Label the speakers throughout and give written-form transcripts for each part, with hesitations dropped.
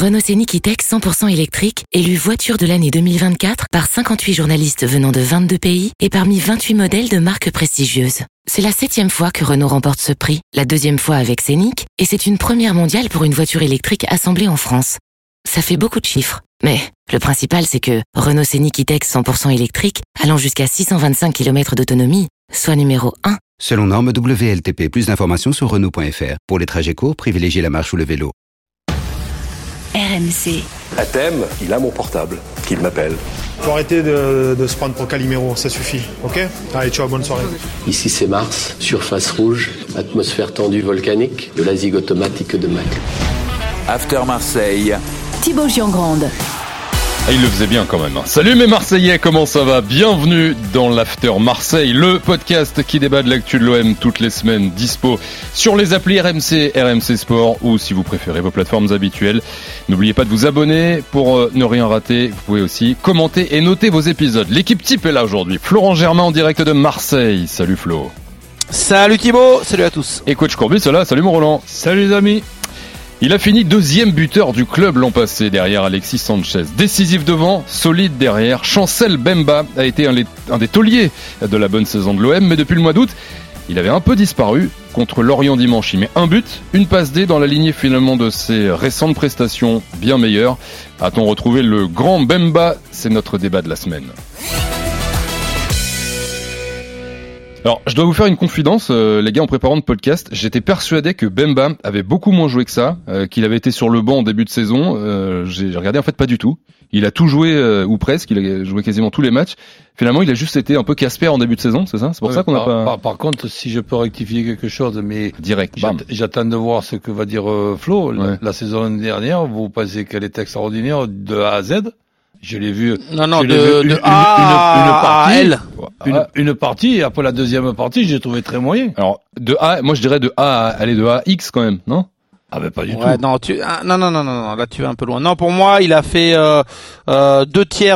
Speaker 1: Renault Scénic E-Tech 100% électrique, élu voiture de l'année 2024 par 58 journalistes venant de 22 pays et parmi 28 modèles de marques prestigieuses. C'est la 7e fois que Renault remporte ce prix, la 2e fois avec Scénic, et c'est une première mondiale pour une voiture électrique assemblée en France. Ça fait beaucoup de chiffres, mais le principal c'est que Renault Scénic E-Tech 100% électrique, allant jusqu'à 625 km d'autonomie, soit numéro 1.
Speaker 2: Selon norme WLTP, plus d'informations sur Renault.fr. Pour les trajets courts, privilégiez la marche ou le vélo.
Speaker 3: RMC.
Speaker 4: À thème, il a mon portable, qu'il m'appelle.
Speaker 5: Faut arrêter de se prendre pour Calimero, ça suffit, ok ? Allez, ciao, bonne soirée.
Speaker 6: Ici c'est Mars, surface rouge, atmosphère tendue volcanique, de la zig automatique de Mac.
Speaker 7: After Marseille.
Speaker 3: Thibaut Giangrande.
Speaker 8: Il le faisait bien quand même. Salut mes Marseillais, comment ça va ? Bienvenue dans l'After Marseille, le podcast qui débat de l'actu de l'OM toutes les semaines, dispo sur les applis RMC, RMC Sport ou si vous préférez vos plateformes habituelles. N'oubliez pas de vous abonner pour ne rien rater. Vous pouvez aussi commenter et noter vos épisodes. L'équipe type est là aujourd'hui. Florent Germain en direct de Marseille. Salut Flo.
Speaker 9: Salut Thibaut, salut à tous.
Speaker 8: Et coach Courbis là, salut mon Roland.
Speaker 10: Salut les amis.
Speaker 8: Il a fini 2e buteur du club l'an passé derrière Alexis Sanchez. Décisif devant, solide derrière. Chancel Bemba a été un des tauliers de la bonne saison de l'OM, mais depuis le mois d'août, il avait un peu disparu. Contre Lorient dimanche, il met un but, une passe D dans la lignée finalement de ses récentes prestations bien meilleures. A-t-on retrouvé le grand Bemba ? C'est notre débat de la semaine. Alors, je dois vous faire une confidence, les gars, en préparant le podcast, j'étais persuadé que Bemba avait beaucoup moins joué que ça, qu'il avait été sur le banc en début de saison. J'ai regardé, en fait, pas du tout. Il a tout joué, ou presque, il a joué quasiment tous les matchs. Finalement, il a juste été un peu Casper en début de saison, c'est ça ? C'est pour ça qu'on n'a pas...
Speaker 10: Par contre, si je peux rectifier quelque chose, mais...
Speaker 8: Direct,
Speaker 10: j'attends de voir ce que va dire Flo.
Speaker 8: Ouais.
Speaker 10: La saison dernière, vous pensez qu'elle est extraordinaire de A à Z ? Je l'ai vu.
Speaker 9: Non, de A à L.
Speaker 10: Une partie, et après la deuxième partie, j'ai trouvé très moyen.
Speaker 8: Alors, de A, moi je dirais de A à X quand même, non ?
Speaker 10: Ah ben pas du tout.
Speaker 9: Non, non, là tu vas un peu loin. Non, pour moi, il a fait 2 tiers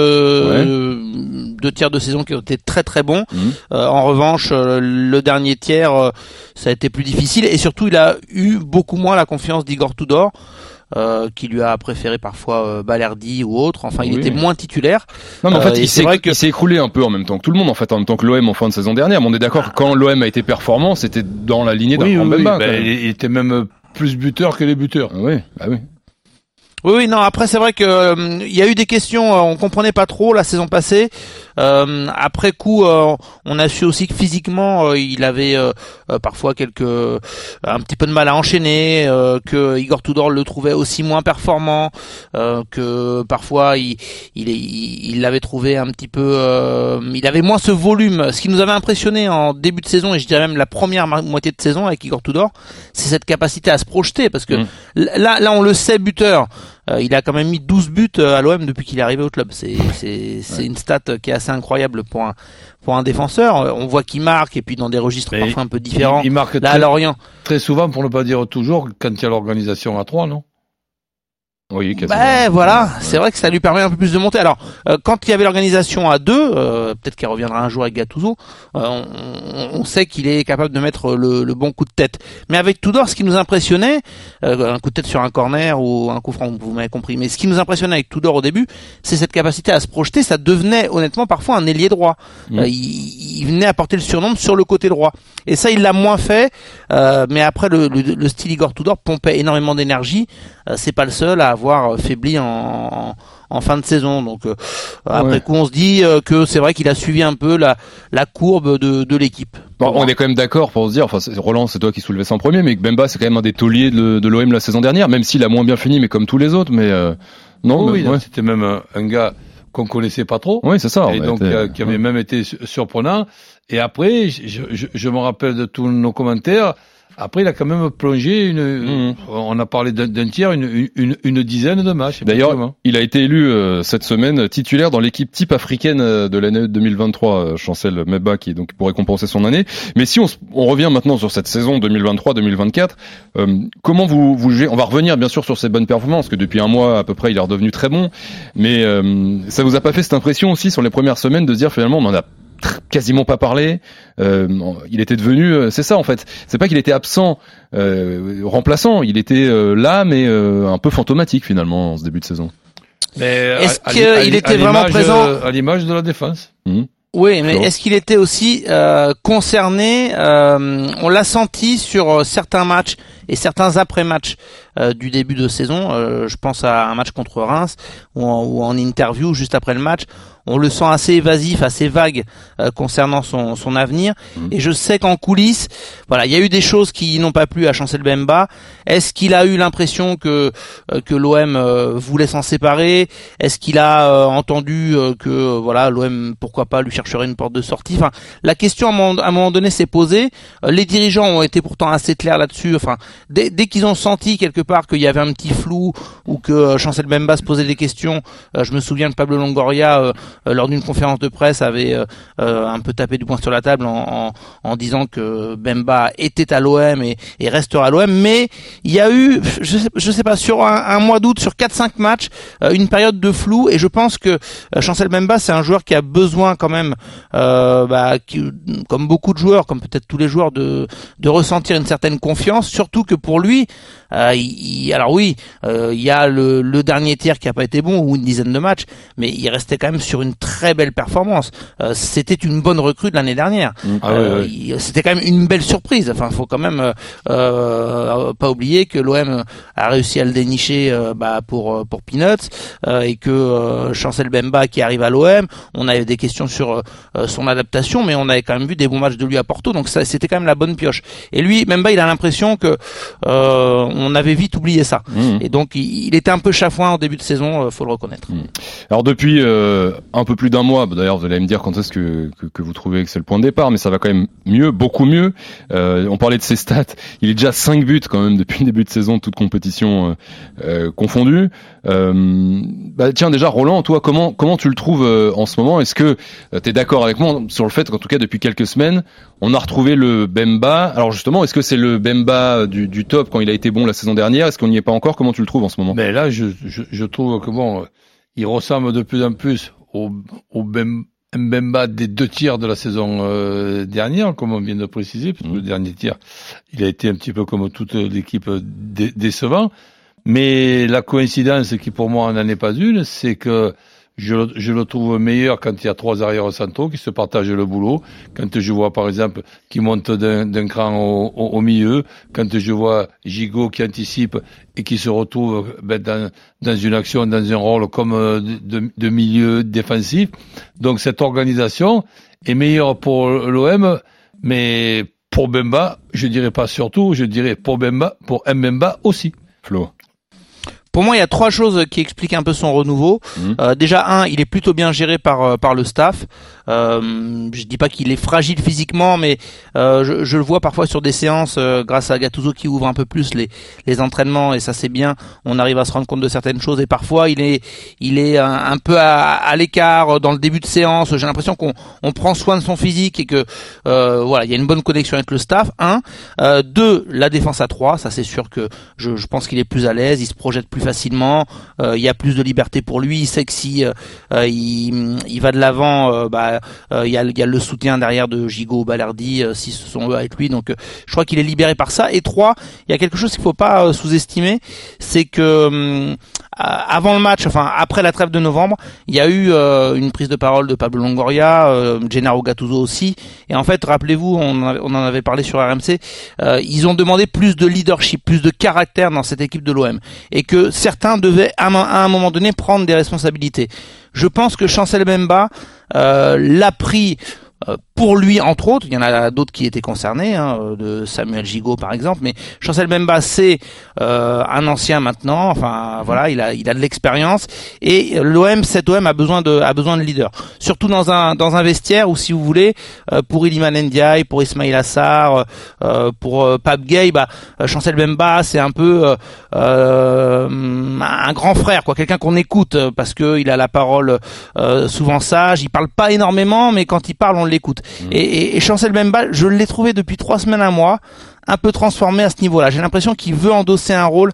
Speaker 9: de saison qui ont été très très bons. En revanche, le dernier tiers, ça a été plus difficile et surtout, il a eu beaucoup moins la confiance d'Igor Tudor. Qui lui a préféré parfois Balerdi ou autre. Enfin, il était moins titulaire.
Speaker 8: Non, mais en fait, il s'est écroulé un peu en même temps que tout le monde, en fait, en même temps que l'OM en fin de saison dernière. Mais on est d'accord que quand l'OM a été performant, c'était dans la lignée d'un grand Bemba.
Speaker 10: Il était même plus buteur que les buteurs.
Speaker 8: Oui.
Speaker 9: Oui, non, après c'est vrai que il y a eu des questions, on comprenait pas trop la saison passée. Après coup, on a su aussi que physiquement, il avait parfois un petit peu de mal à enchaîner, que Igor Tudor le trouvait aussi moins performant, que parfois il l'avait trouvé un petit peu, il avait moins ce volume. Ce qui nous avait impressionné en début de saison et je dirais même la première moitié de saison avec Igor Tudor, c'est cette capacité à se projeter parce que là on le sait buteur. Il a quand même mis 12 buts à l'OM depuis qu'il est arrivé au club. C'est une stat qui est assez incroyable pour un défenseur. On voit qu'il marque et puis dans des registres parfois un peu différents.
Speaker 10: Il marque
Speaker 9: là à Lorient.
Speaker 10: Très souvent, pour ne pas dire toujours, quand il y a l'organisation à 3, non ?
Speaker 8: Oui,
Speaker 9: voilà, c'est vrai que ça lui permet un peu plus de monter. Alors, quand il y avait l'organisation à 2, peut-être qu'elle reviendra un jour avec Gattuso, on sait qu'il est capable de mettre le bon coup de tête. Mais avec Tudor, ce qui nous impressionnait, un coup de tête sur un corner ou un coup franc, vous m'avez compris, mais ce qui nous impressionnait avec Tudor au début, c'est cette capacité à se projeter. Ça devenait honnêtement parfois un ailier droit. Il venait apporter le surnombre sur le côté droit. Et ça, il l'a moins fait, mais après le style Igor Tudor pompait énormément d'énergie. C'est pas le seul à avoir faibli en fin de saison. Donc après coup, on se dit que c'est vrai qu'il a suivi un peu la courbe de l'équipe.
Speaker 8: Bon, on est quand même d'accord pour se dire, enfin Roland, c'est toi qui soulevais ça en premier, mais que Bemba c'est quand même un des tauliers de l'OM la saison dernière, même s'il a moins bien fini, mais comme tous les autres. Mais non,
Speaker 10: c'était même un gars qu'on connaissait pas trop.
Speaker 8: Oui, c'est ça.
Speaker 10: Et donc qui avait même été surprenant. Et après, je me rappelle de tous nos commentaires. Après, il a quand même plongé on a parlé d'un tiers, une dizaine de matchs.
Speaker 8: D'ailleurs, il a été élu cette semaine titulaire dans l'équipe type africaine de l'année 2023, Chancel Bemba, qui donc pourrait compenser son année. Mais si on revient maintenant sur cette saison 2023-2024, comment vous jugez ? On va revenir bien sûr sur ses bonnes performances, que depuis un mois à peu près, il est redevenu très bon. Mais ça vous a pas fait cette impression aussi sur les premières semaines de se dire finalement, on en a quasiment pas parlé. Il était devenu, c'est ça en fait. C'est pas qu'il était absent, remplaçant. Il était là, mais un peu fantomatique finalement en ce début de saison.
Speaker 10: Mais
Speaker 9: est-ce qu'il était vraiment présent
Speaker 10: à l'image de la défense?
Speaker 9: Oui, mais est-ce qu'il était aussi concerné? On l'a senti sur certains matchs et certains après-matchs du début de saison. Je pense à un match contre Reims ou en interview juste après le match. On le sent assez évasif, assez vague concernant son avenir. Et je sais qu'en coulisses, voilà, il y a eu des choses qui n'ont pas plu à Chancel Mbemba. Est-ce qu'il a eu l'impression que l'OM voulait s'en séparer? Est-ce qu'il a entendu que voilà, l'OM pourquoi pas lui chercherait une porte de sortie? Enfin, la question à un moment donné s'est posée. Les dirigeants ont été pourtant assez clairs là-dessus. Enfin, dès qu'ils ont senti quelque part qu'il y avait un petit flou ou que Chancel Mbemba se posait des questions, je me souviens de Pablo Longoria lors d'une conférence de presse avait un peu tapé du poing sur la table en disant que Mbemba était à l'OM et restera à l'OM, mais il y a eu, je sais pas, sur un mois d'août, sur 4-5 matchs, une période de flou, et je pense que Chancel Mbemba, c'est un joueur qui a besoin quand même, comme beaucoup de joueurs, comme peut-être tous les joueurs, de ressentir une certaine confiance, surtout que pour lui, il y a le dernier tiers qui a pas été bon, ou une dizaine de matchs, mais il restait quand même sur une très belle performance. C'était une bonne recrue de l'année dernière. C'était quand même une belle surprise. Enfin, faut quand même pas oublier que l'OM a réussi à le dénicher pour Peanuts, et que Chancel Mbemba qui arrive à l'OM, on avait des questions sur son adaptation, mais on avait quand même vu des bons matchs de lui à Porto, donc ça c'était quand même la bonne pioche. Et lui, Mbemba, il a l'impression que on avait vite oublié ça. Et donc il était un peu chafouin en début de saison, faut le reconnaître.
Speaker 8: Alors depuis un peu plus d'un mois, d'ailleurs vous allez me dire quand est-ce que vous trouvez que c'est le point de départ, mais ça va quand même mieux, beaucoup mieux. On parlait de ses stats, il est déjà 5 buts quand même depuis le début de saison, toute compétition confondue. Tiens, déjà Roland, toi comment tu le trouves en ce moment? Est-ce que t'es d'accord avec moi sur le fait qu'en tout cas depuis quelques semaines on a retrouvé le Mbemba? Alors justement, est-ce que c'est le Mbemba du top quand il a été bon la saison dernière? Est-ce qu'on n'y est pas encore? Comment tu le trouves en ce moment?
Speaker 10: Mais là je trouve que bon, il ressemble de plus en plus au Mbemba des 2 tiers de la saison dernière, comme on vient de préciser, parce que le dernier tiers, il a été un petit peu comme toute l'équipe décevant. Mais la coïncidence qui pour moi n'en est pas une, c'est que je le trouve meilleur quand il y a 3 arrières centraux qui se partagent le boulot. Quand je vois, par exemple, qui monte d'un cran au milieu. Quand je vois Gigot qui anticipe et qui se retrouve dans une action, dans un rôle comme de milieu défensif. Donc cette organisation est meilleure pour l'OM, mais pour Mbemba, je dirais pas surtout, je dirais pour Mbemba aussi.
Speaker 8: Flo.
Speaker 9: Pour moi, il y a 3 choses qui expliquent un peu son renouveau. Déjà, il est plutôt bien géré par le staff. Je dis pas qu'il est fragile physiquement, mais je le vois parfois sur des séances grâce à Gattuso qui ouvre un peu plus les entraînements, et ça c'est bien. On arrive à se rendre compte de certaines choses, et parfois il est un peu à l'écart dans le début de séance. J'ai l'impression qu'on prend soin de son physique et que voilà, il y a une bonne connexion avec le staff. 2, la défense à 3, ça c'est sûr que je pense qu'il est plus à l'aise, il se projette plus facilement, il y a plus de liberté pour lui, il sait que si il va de l'avant, il y a le soutien derrière de Gigot, Balerdi, si ce sont eux avec lui, donc je crois qu'il est libéré par ça. Et 3, il y a quelque chose qu'il faut pas sous-estimer, c'est que avant le match, enfin après la trêve de novembre, il y a eu une prise de parole de Pablo Longoria, Gennaro Gattuso aussi, et en fait rappelez-vous, on en avait parlé sur RMC, ils ont demandé plus de leadership, plus de caractère dans cette équipe de l'OM, et que certains devaient à un moment donné prendre des responsabilités. Je pense que Chancel Mbemba l'a pris pour lui, entre autres. Il y en a d'autres qui étaient concernés, de Samuel Gigot par exemple, mais Chancel Mbemba c'est un ancien maintenant, enfin voilà, il a de l'expérience, et cet OM a besoin de leader, surtout dans un vestiaire où, si vous voulez, pour Iliman Ndiaye, pour Ismail Assar, pour Pape Gueye, Chancel Mbemba c'est un peu un grand frère, quoi, quelqu'un qu'on écoute parce que il a la parole souvent sage, il parle pas énormément, mais quand il parle on l'écoute. Et Chancel Mbemba, je l'ai trouvé depuis 3 semaines, un mois, un peu transformé à ce niveau-là. J'ai l'impression qu'il veut endosser un rôle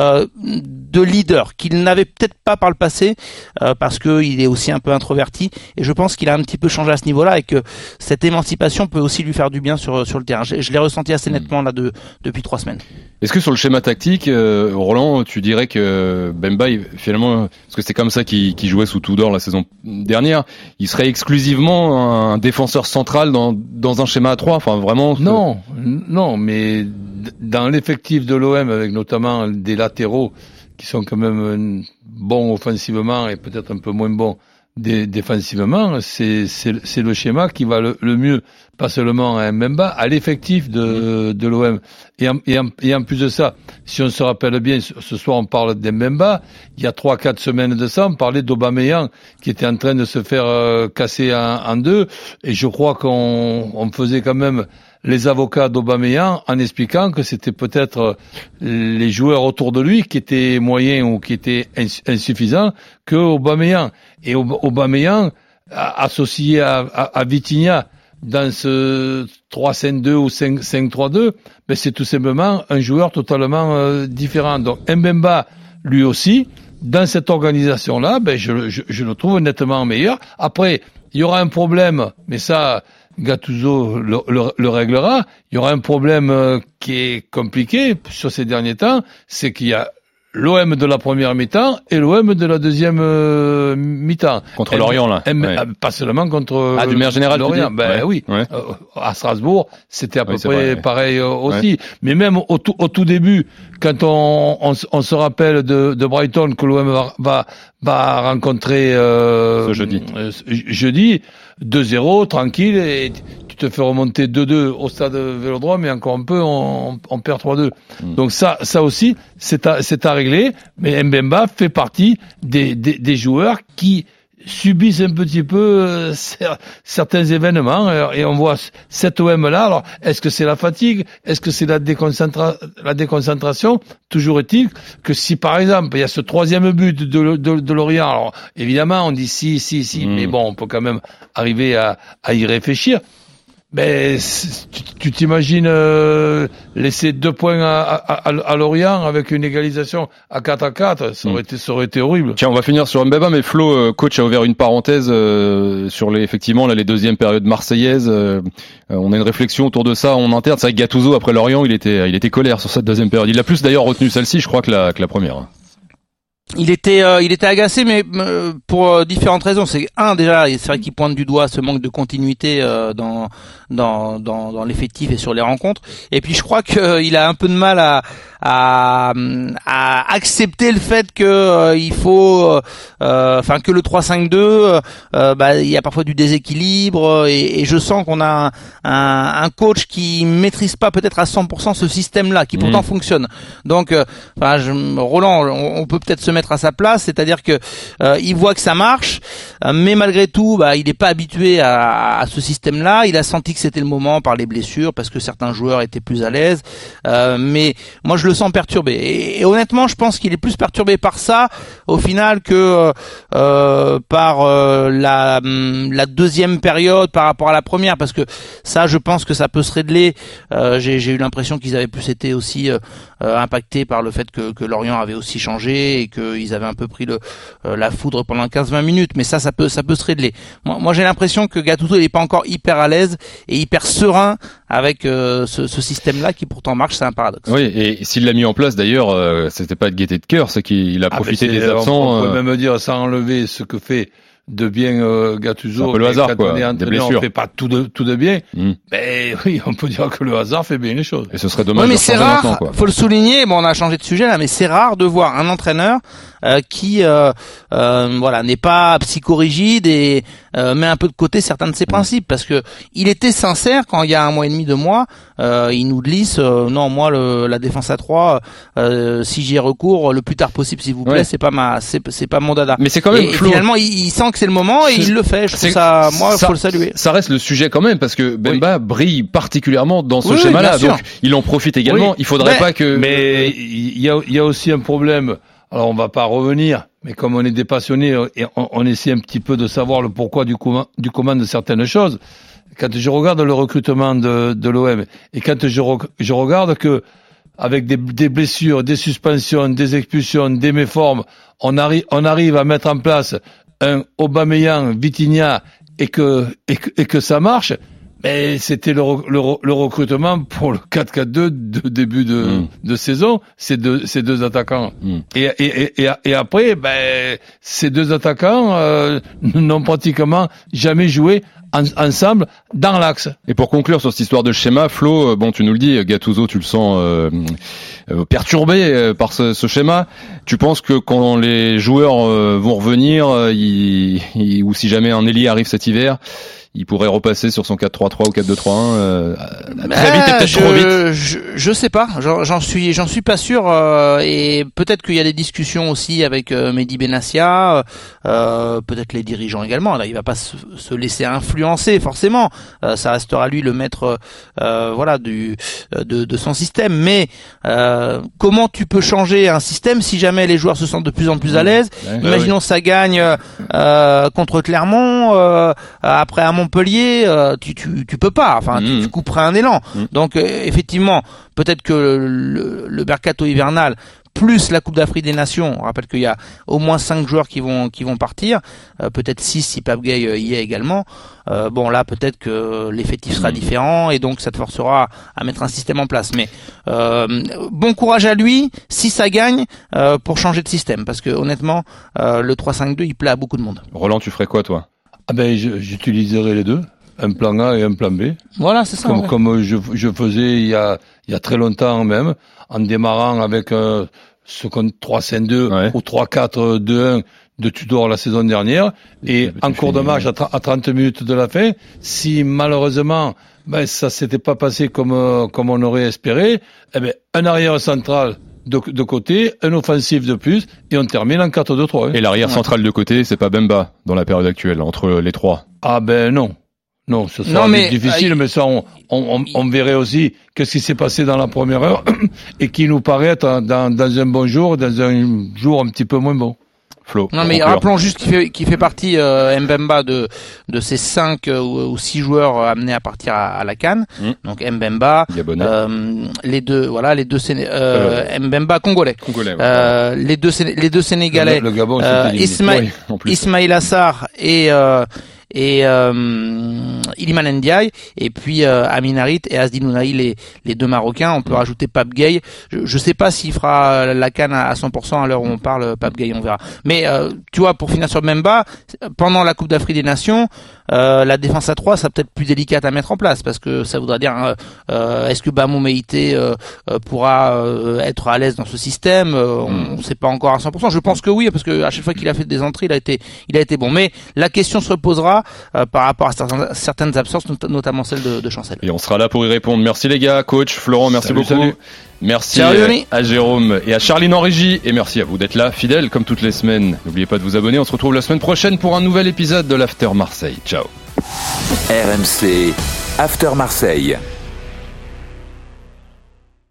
Speaker 9: de leader qu'il n'avait peut-être pas par le passé parce que il est aussi un peu introverti, et je pense qu'il a un petit peu changé à ce niveau-là et que cette émancipation peut aussi lui faire du bien sur le terrain. Je l'ai ressenti assez nettement là depuis 3 semaines.
Speaker 8: Est-ce que sur le schéma tactique, Roland, tu dirais que Bemba, finalement, parce que c'est comme ça qu'il jouait sous Tudor la saison dernière, il serait exclusivement un défenseur central dans un schéma à 3, enfin vraiment?
Speaker 10: Non, mais dans l'effectif de l'OM, avec notamment des latéraux qui sont quand même bons offensivement et peut-être un peu moins bons défensivement, c'est le schéma qui va le mieux, pas seulement à Mbemba, à l'effectif de l'OM. Et en plus de ça, si on se rappelle bien, ce soir on parle d'Mbemba, il y a 3-4 semaines de ça, on parlait d'Aubameyang qui était en train de se faire casser en deux, et je crois qu'on faisait quand même les avocats d'Aubameyang en expliquant que c'était peut-être les joueurs autour de lui qui étaient moyens ou qui étaient insuffisants que Aubameyang. Et Aubameyang, associé à Vitinha dans ce 3-5-2 ou 5-3-2, ben c'est tout simplement un joueur totalement différent. Donc Mbemba, lui aussi, dans cette organisation-là, ben je le trouve nettement meilleur. Après, il y aura un problème, mais ça, Gattuso le réglera. Il y aura un problème qui est compliqué sur ces derniers temps, c'est qu'il y a l'OM de la première mi-temps et l'OM de la deuxième mi-temps.
Speaker 8: Contre Lorient, là.
Speaker 10: Pas seulement contre
Speaker 8: du maire général,
Speaker 10: Lorient. Oui. Ouais. À Strasbourg, c'était à peu près pareil aussi. Ouais. Mais même au tout début, quand on se rappelle de Brighton que l'OM va rencontrer
Speaker 8: ce
Speaker 10: jeudi 2-0, tranquille, et tu te fais remonter 2-2 au stade Vélodrome, et encore un peu, on perd 3-2. Donc ça aussi, c'est à régler, mais Mbemba fait partie des joueurs qui subissent un petit peu certains événements, et on voit cet OM-là. Alors, est-ce que c'est la fatigue? Est-ce que c'est la déconcentration? Toujours est-il que si, par exemple, il y a ce 3e but de Lorient, alors, évidemment, on dit si, mais bon, on peut quand même arriver à y réfléchir. Mais tu t'imagines laisser 2 points à Lorient avec une égalisation à 4-4, ça aurait été horrible.
Speaker 8: Tiens, on va finir sur Mbemba, mais Flo, coach, a ouvert une parenthèse sur effectivement les deuxièmes périodes marseillaises. On a une réflexion autour de ça en interne. C'est vrai que Gattuso, après Lorient, il était colère sur cette deuxième période. Il a plus d'ailleurs retenu celle-ci, je crois, que la première.
Speaker 9: Il était agacé, mais pour différentes raisons. C'est déjà, c'est vrai qu'il pointe du doigt ce manque de continuité dans l'effectif et sur les rencontres. Et puis je crois qu'il a un peu de mal à accepter le fait que il faut, que le 3-5-2, il y a parfois du déséquilibre, et je sens qu'on a un coach qui maîtrise pas peut-être à 100% ce système-là, qui pourtant fonctionne. Donc, Roland, on peut peut-être se mettre à sa place, c'est-à-dire que il voit que ça marche, mais malgré tout, il n'est pas habitué à ce système-là. Il a senti que c'était le moment par les blessures, parce que certains joueurs étaient plus à l'aise, mais moi je le sens perturbé, et honnêtement je pense qu'il est plus perturbé par ça au final que par la deuxième période par rapport à la première, parce que ça, je pense que ça peut se régler. J'ai eu l'impression qu'ils avaient plus été aussi impactés par le fait que Lorient avait aussi changé et qu'ils avaient un peu pris la foudre pendant 15-20 minutes, mais ça peut se régler. Moi j'ai l'impression que Gattuso il est pas encore hyper à l'aise et hyper serein avec ce système-là qui pourtant marche. C'est un paradoxe.
Speaker 8: Oui, et s'il l'a mis en place d'ailleurs, c'était pas de gaieté de cœur, c'est qu'il a profité des absents.
Speaker 10: On peut même dire, sans enlever ce que fait de bien Gattuso,
Speaker 8: c'est un peu le hasard, quoi.
Speaker 10: Des blessures. On fait pas tout de bien. Mais oui, on peut dire que le hasard fait bien les choses.
Speaker 8: Et ce serait dommage.
Speaker 9: Oui, mais c'est rare. Faut le souligner. Bon, on a changé de sujet là, mais c'est rare de voir un entraîneur qui n'est pas psychorigide et met un peu de côté certains de ses principes, parce que il était sincère quand il y a 1 mois et demi, 2 mois, il nous glisse non, moi la défense à 3, si j'y ai recours le plus tard possible s'il vous plaît, c'est pas mon dada.
Speaker 8: Mais c'est quand même
Speaker 9: et finalement il sent que c'est le moment et il le fait. Je trouve ça, moi, faut le saluer.
Speaker 8: Ça reste le sujet quand même, parce que Bemba brille particulièrement dans ce schéma-là, donc il en profite également. Il faudrait pas que.
Speaker 10: Mais il y a aussi un problème. Alors on va pas revenir, mais comme on est des passionnés et on essaie un petit peu de savoir le pourquoi du comment de certaines choses. quand je regarde le recrutement de l'OM et quand je regarde que avec des blessures, des suspensions, des expulsions, des méformes, on arrive à mettre en place un Aubameyang, Vitinha et que ça marche. Mais c'était le recrutement pour le 4-4-2 de début de saison, ces deux attaquants. Et après, ces deux attaquants n'ont pratiquement jamais joué ensemble dans l'axe.
Speaker 8: Et pour conclure sur cette histoire de schéma, Flo, bon, tu nous le dis, Gattuso, tu le sens perturbé par ce schéma. Tu penses que quand les joueurs vont revenir, ou si jamais un ailier arrive cet hiver, il pourrait repasser sur son 4-3-3 ou 4-2-3-1 très vite et peut-être trop vite.
Speaker 9: Je sais pas, j'en suis pas sûr, et peut-être qu'il y a des discussions aussi avec Mehdi Benassia, peut-être les dirigeants également. Là, il va pas se laisser influencer forcément, ça restera lui le maître de son système, mais comment tu peux changer un système si jamais les joueurs se sentent de plus en plus à l'aise? Imaginons ça gagne contre Clermont, après à Montpellier, tu peux pas, enfin tu couperais un élan. Donc effectivement, peut-être que le mercato hivernal plus la Coupe d'Afrique des Nations, on rappelle qu'il y a au moins 5 joueurs qui vont partir, peut-être 6 si Pape Gueye y est également. Bon là peut-être que l'effectif sera différent et donc ça te forcera à mettre un système en place. Mais bon courage à lui si ça gagne pour changer de système, parce que honnêtement le 3-5-2 il plaît à beaucoup de monde.
Speaker 8: Roland, tu ferais quoi toi?
Speaker 10: J'utiliserai les deux, un plan A et un plan B.
Speaker 9: Voilà, c'est ça.
Speaker 10: Comme je faisais il y a très longtemps même, en démarrant avec ce 3-5-2 ou 3-4-2-1 de Tudor la saison dernière, et en cours de match à 30 minutes de la fin, si malheureusement ça s'était pas passé comme on aurait espéré, un arrière central de côté, un offensif de plus, et on termine en 4-2-3.
Speaker 8: Et l'arrière central de côté, c'est pas Bemba dans la période actuelle, entre les trois?
Speaker 10: Ah non. Non, ça sera difficile, mais ça, on verrait aussi qu'est-ce qui s'est passé dans la première heure et qui nous paraît être dans un bon jour, dans un jour un petit peu moins bon.
Speaker 8: Flo.
Speaker 9: Non, mais rappelons juste qu'il fait partie Mbemba de ces 5 ou 6 joueurs amenés à partir à la CAN. Donc Mbemba, les deux Mbemba congolais. Les deux Sénégalais,
Speaker 10: le Gabon,
Speaker 9: Ismaïl Assar et Iliman Ndiaye, et puis Amin Harit et Asdi Nounahi, les deux Marocains. On peut rajouter Pape Gueye. Je sais pas s'il fera la CAN à 100% à l'heure où on parle. Pape Gueye, on verra. Mais tu vois, pour finir sur Bemba, pendant la Coupe d'Afrique des Nations, la défense à 3 sera peut-être plus délicate à mettre en place, parce que ça voudra dire est-ce que Bamou Meïté pourra être à l'aise dans ce système? On sait pas encore à 100%. Je pense que oui, parce que à chaque fois qu'il a fait des entrées, il a été bon. Mais la question se reposera par rapport à certaines absences, notamment celle de Chancel.
Speaker 8: Et on sera là pour y répondre. Merci les gars, coach Florent, merci beaucoup. Salut. Merci à Jérôme et à Charline en régie, et merci à vous d'être là, fidèles comme toutes les semaines. N'oubliez pas de vous abonner, on se retrouve la semaine prochaine pour un nouvel épisode de l'After Marseille. Ciao.
Speaker 7: RMC After Marseille.